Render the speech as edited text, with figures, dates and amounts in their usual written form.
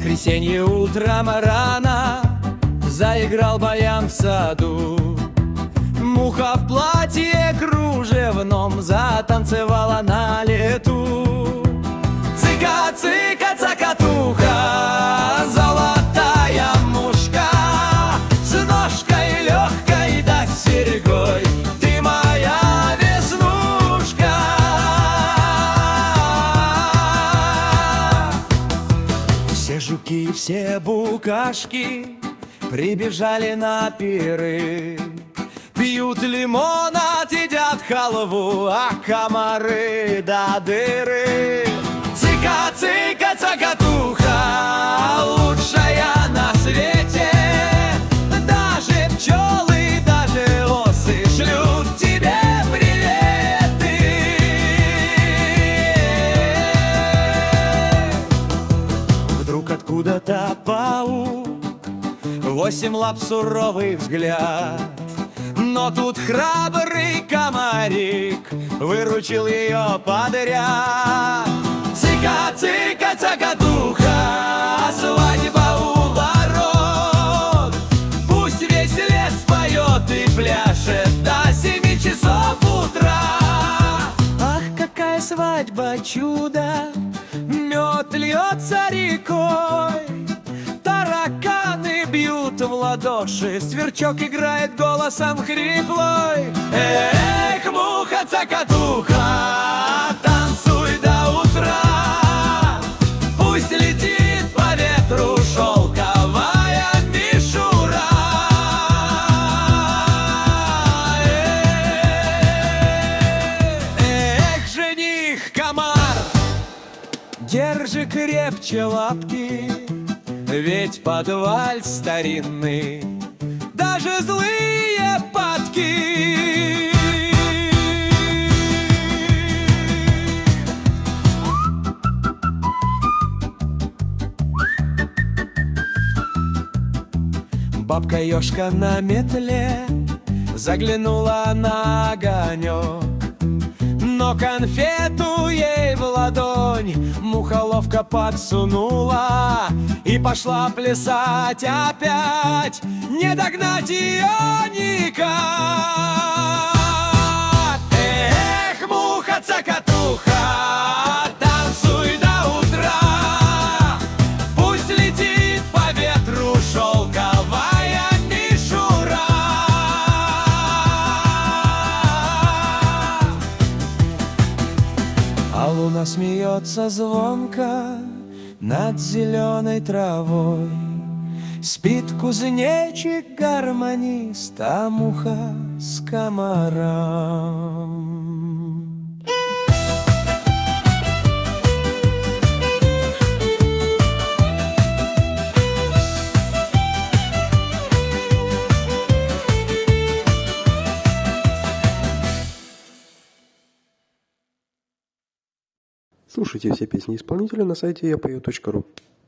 воскресенье утром рано заиграл баян в саду. Муха в платье кружевном затанцевала на лету. Цыка, цыка, цокотуха, золотая мушка, с ножкой легкой да с серьгой, ты моя веснушка. Все жуки, все букашки прибежали на пиры, пьют лимонад, едят халву, а комары до дыры. Цыка, цыка, цокотуха, лучшая на свете. Даже пчелы, даже осы шлют тебе приветы. Вдруг откуда-то паук, 8 лап, суровый взгляд. Но тут храбрый комарик выручил ее подряд. Цыка, цыка, цокотуха, свадьба у ворот. Пусть весь лес поет и пляшет до 7 часов утра. Ах, какая свадьба, чудо, мед льется рекой, тараканы бьют в ладоши, сверчок играет голосом хриплой. Эх, муха, цокотуха, танцуй до утра. Пусть летит по ветру шелковая мишура. Эх, жених комар, держи крепче лапки, ведь под вальс старинный даже злые падки. Бабка-ёшка на метле заглянула на огонек, но конфету ей в ладонь муха ловко подсунула и пошла плясать опять, не догнать ее никак. Эх, муха, цокотуха, танцуй до утра. Пусть летит по ветру шелковая мишура. А луна смеется звонко над зеленой травой. Спит кузнечик, гармонист, а муха с комаром. Слушайте все песни исполнителя на сайте yapою.ru.